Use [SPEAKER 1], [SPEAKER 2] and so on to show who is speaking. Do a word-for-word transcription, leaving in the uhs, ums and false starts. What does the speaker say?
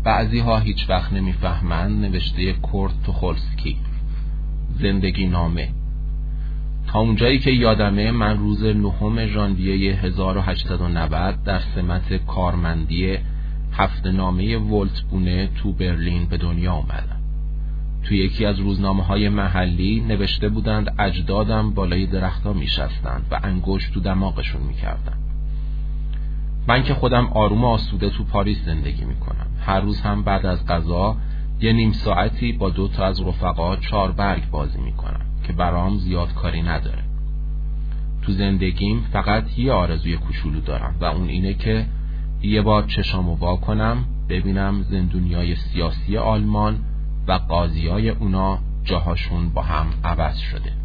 [SPEAKER 1] بعضی ها هیچ وقت نمیفهمند نوشته کورت توخولسکی. زندگی نامه. تا اونجایی که یادمه من روز نهم ژانویه هزار و هشتصد و نود در سمت کارمندی هفته نامه ولت بونه تو برلین به دنیا اومدم. تو یکی از روزنامه های محلی نوشته بودند اجدادم بالای درخت‌ها میشستند و انگشت تو دماغشون میکردن. من که خودم آروم و آسوده تو پاریس زندگی میکنم. هر روز هم بعد از غذا یه نیم ساعتی با دو تا از رفقا چهار برگ بازی میکنم که برام زیاد کاری نداره. تو زندگیم فقط یه آرزوی کوچولو دارم و اون اینه که یه بار چشامو وا کنم ببینم زندونیای سیاسی آلمان و قاضیای اونا جاهاشون با هم عوض شده.